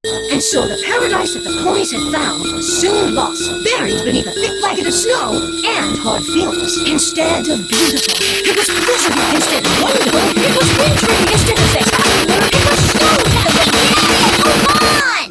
And so the paradise that the ponies had found was soon lost, buried beneath a thick blanket of snow and hard feelings. Instead of beautiful, it was miserable. Instead of wonderful, it was wintry. Instead of spectacular, it was snowtastic. Yeah, move on!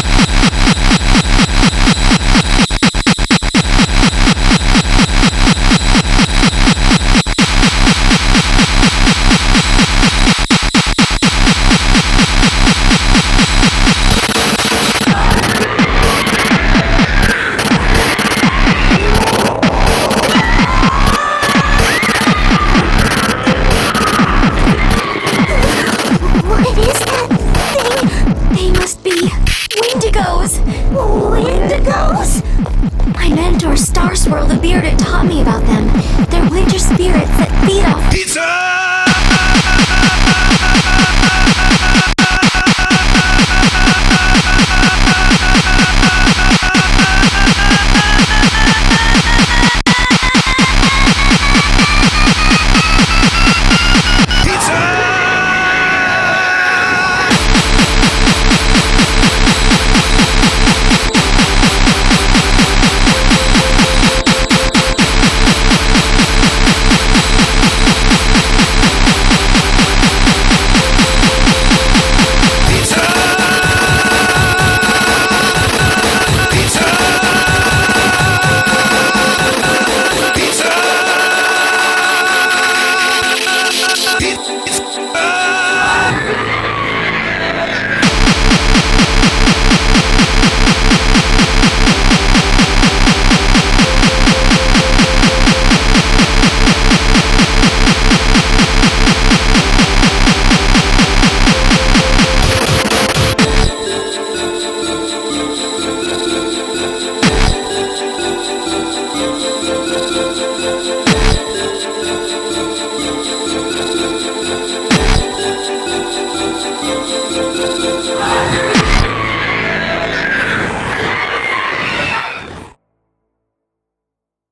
What is that thing? They must be Wendigos. Wendigos? My mentor, Star Swirl the Bearded, taught me about them. They're winter spirits that feed off